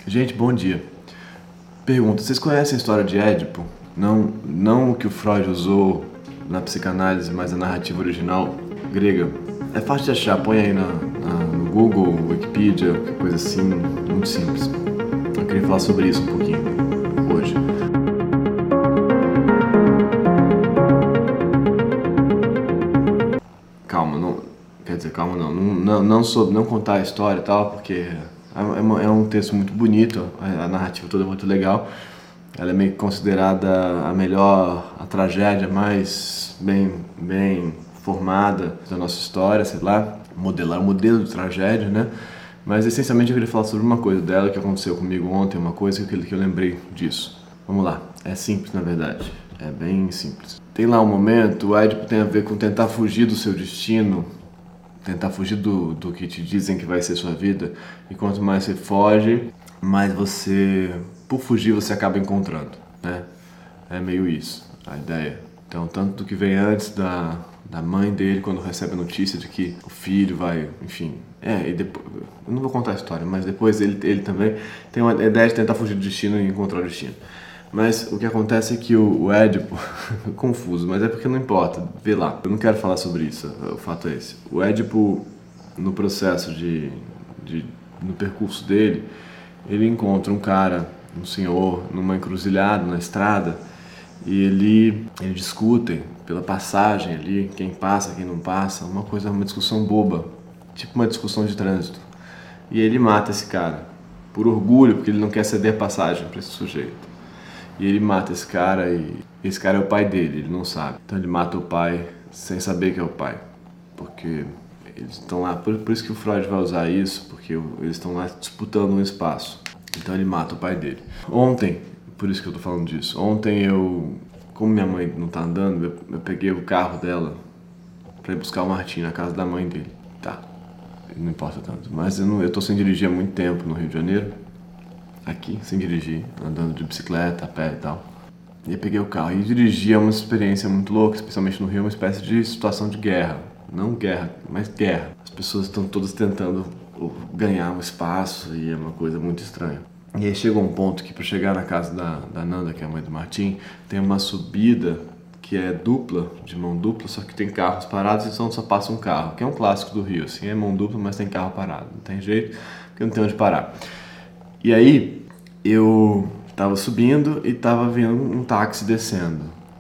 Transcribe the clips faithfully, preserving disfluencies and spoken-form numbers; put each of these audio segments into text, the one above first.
Gente, bom dia. Pergunta, vocês conhecem a história de Édipo? Não, não o que o Freud usou na psicanálise, mas a narrativa original grega. É fácil de achar, põe aí na, na, no Google, Wikipedia, qualquer coisa assim, muito simples. Eu queria falar sobre isso um pouquinho hoje. Calma, não, quer dizer, calma não, não, não, não, sobre, não contar a história e tal, porque é, é um texto muito bonito, a narrativa toda é muito legal. Ela é meio que considerada a melhor, a tragédia mais bem, bem formada da nossa história, sei lá, modelar o modelo de tragédia, né? Mas essencialmente eu queria falar sobre uma coisa dela que aconteceu comigo ontem, uma coisa que eu, que eu lembrei disso. Vamos lá, é simples na verdade, é bem simples. Tem lá um momento, o Édipo tem a ver com tentar fugir do seu destino, tentar fugir do, do que te dizem que vai ser sua vida, e quanto mais você foge, mais você, por fugir, você acaba encontrando, né? É meio isso, a ideia. Então, tanto do que vem antes da, da mãe dele, quando recebe a notícia de que o filho vai, enfim... É, e depois, eu não vou contar a história, mas depois ele, ele também tem uma ideia de tentar fugir do destino e encontrar o destino. Mas o que acontece é que o, o Édipo, confuso, mas é porque não importa, vê lá. Eu não quero falar sobre isso, o fato é esse. O Édipo, no processo de, de no percurso dele, ele encontra um cara, um senhor, numa encruzilhada, na estrada, e ele, eles discutem pela passagem ali, quem passa, quem não passa, uma coisa, uma discussão boba, tipo uma discussão de trânsito. E ele mata esse cara, por orgulho, porque ele não quer ceder a passagem para esse sujeito. E ele mata esse cara e esse cara é o pai dele, ele não sabe. Então ele mata o pai sem saber que é o pai, porque eles estão lá, por, por isso que o Freud vai usar isso, porque eles estão lá disputando um espaço. Então ele mata o pai dele. Ontem, por isso que eu tô falando disso, ontem eu, como minha mãe não tá andando, eu, eu peguei o carro dela pra ir buscar o Martim na casa da mãe dele. Tá, não importa tanto, mas eu, não, eu tô sem dirigir há muito tempo no Rio de Janeiro, aqui, sem dirigir, andando de bicicleta, a pé e tal. E eu peguei o carro e dirigir é uma experiência muito louca, especialmente no Rio, uma espécie de situação de guerra. Não guerra, mas guerra. As pessoas estão todas tentando ganhar um espaço e é uma coisa muito estranha. E aí chegou um ponto que para chegar na casa da, da Nanda, que é a mãe do Martim, tem uma subida que é dupla, de mão dupla, só que tem carros parados e então só passa um carro, que é um clássico do Rio, assim, é mão dupla, mas tem carro parado. Não tem jeito, porque não tem onde parar. E aí, eu tava subindo e tava vendo um táxi descendo.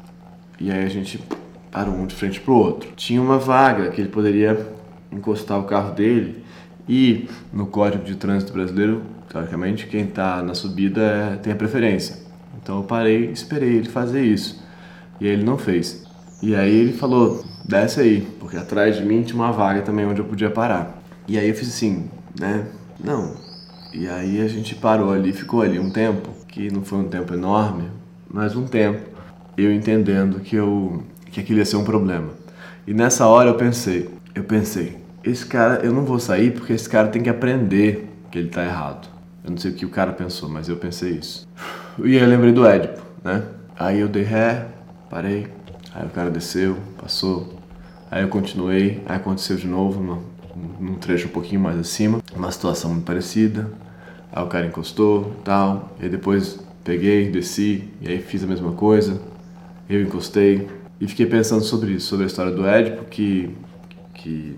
E aí a gente parou um de frente pro outro. Tinha uma vaga que ele poderia encostar o carro dele e no Código de Trânsito Brasileiro, teoricamente, quem tá na subida é, tem a preferência. Então eu parei e esperei ele fazer isso. E aí ele não fez. E aí ele falou, desce aí, porque atrás de mim tinha uma vaga também onde eu podia parar. E aí eu fiz assim, né, não... E aí a gente parou ali, ficou ali um tempo, que não foi um tempo enorme, mas um tempo, eu entendendo que, eu, que aquilo ia ser um problema. E nessa hora eu pensei, eu pensei, esse cara, eu não vou sair porque esse cara tem que aprender que ele tá errado. Eu não sei o que o cara pensou, mas eu pensei isso. E aí eu lembrei do Édipo, né? Aí eu dei ré, parei, aí o cara desceu, passou, aí eu continuei, aí aconteceu de novo, uma, num trecho um pouquinho mais acima, uma situação muito parecida. Aí o cara encostou, tal, e aí depois peguei, desci, e aí fiz a mesma coisa, eu encostei, e fiquei pensando sobre isso, sobre a história do Édipo, que, que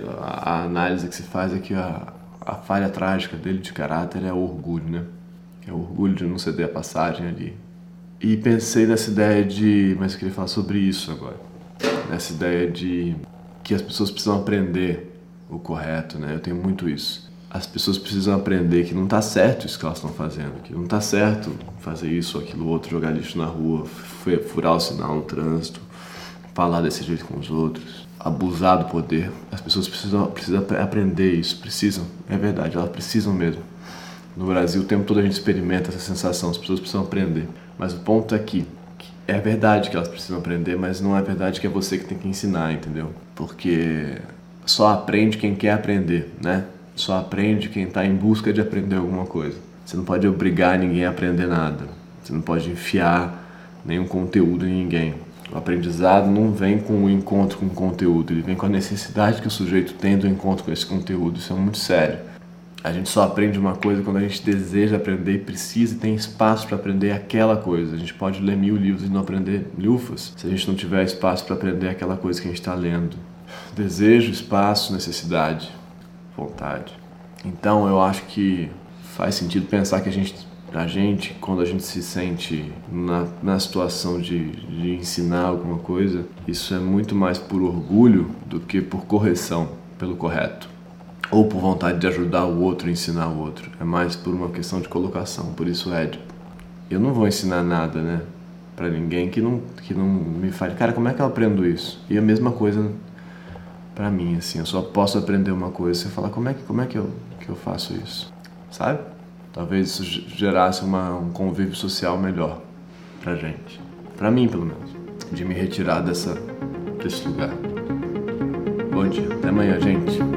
a análise que se faz é que a, a falha trágica dele de caráter é o orgulho, né? É o orgulho de não ceder a passagem ali. E pensei nessa ideia de, mas eu queria falar sobre isso agora, nessa ideia de que as pessoas precisam aprender o correto, né? Eu tenho muito isso. As pessoas precisam aprender que não está certo isso que elas estão fazendo, que não está certo fazer isso ou aquilo outro, jogar lixo na rua, furar o sinal no trânsito, falar desse jeito com os outros, abusar do poder. As pessoas precisam, precisam aprender isso, precisam, é verdade, elas precisam mesmo. No Brasil o tempo todo a gente experimenta essa sensação, as pessoas precisam aprender. Mas o ponto é que é verdade que elas precisam aprender, mas não é verdade que é você que tem que ensinar, entendeu? Porque só aprende quem quer aprender, né? Só aprende quem está em busca de aprender alguma coisa. Você não pode obrigar ninguém a aprender nada. Você não pode enfiar nenhum conteúdo em ninguém. O aprendizado não vem com o encontro com o conteúdo, ele vem com a necessidade que o sujeito tem do encontro com esse conteúdo. Isso é muito sério. A gente só aprende uma coisa quando a gente deseja aprender e precisa e tem espaço para aprender aquela coisa. A gente pode ler mil livros e não aprender lufas se a gente não tiver espaço para aprender aquela coisa que a gente está lendo. Desejo, espaço, necessidade, vontade. Então eu acho que faz sentido pensar que a gente, a gente quando a gente se sente na, na situação de, de ensinar alguma coisa, isso é muito mais por orgulho do que por correção, pelo correto. Ou por vontade de ajudar o outro, ensinar o outro. É mais por uma questão de colocação, por isso Édipo. Eu não vou ensinar nada, né, pra ninguém que não, que não me fale, cara, como é que eu aprendo isso? E a mesma coisa pra mim, assim, eu só posso aprender uma coisa, você fala, como é que, como é que, eu, que eu faço isso? Sabe? Talvez isso gerasse uma, um convívio social melhor pra gente. Pra mim, pelo menos. De me retirar dessa, desse lugar. Bom dia. Até amanhã, gente.